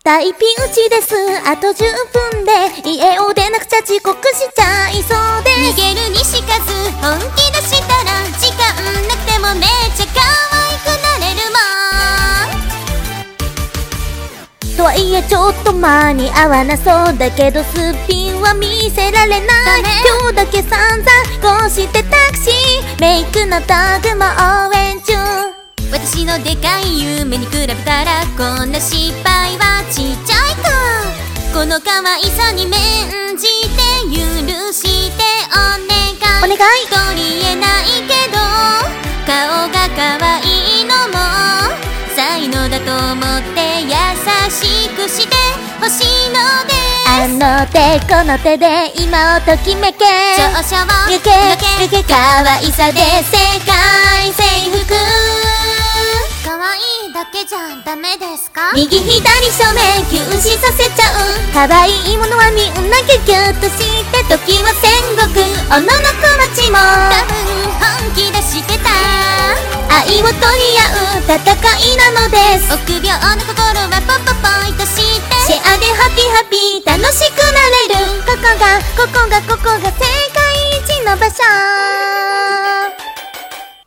タイピン打ちです。あと10分で家を出なくちゃ遅刻しちゃいそうです。 逃げるにしかず本気出したら時間なくてもめっちゃ可愛くなれるもん。 とはいえちょっと間に合わなそうだけど、すっぴんは見せられない。今日だけ散々こうしてタクシー、メイクの道具も応援中。 私のでかい夢に比べたらこんな失敗はちっちゃいか。この可愛さに免じて許してお願い。取り柄ないけど顔が可愛いのも才能だと思って優しくしてほしいのです。 あの手この手で今をときめけ、 長所を抜け可愛さで世界征服。 可愛いだけじゃダメですか？ 右左正面休止させちゃう。可愛いものはみんなギュギュッとして時は戦国おののこ町も多分本気出してた。 愛を取り合う戦いなのです。 臆病な心はポッポポイとしてシェアでハピハピ楽しくなれる。ここが世界一の場所。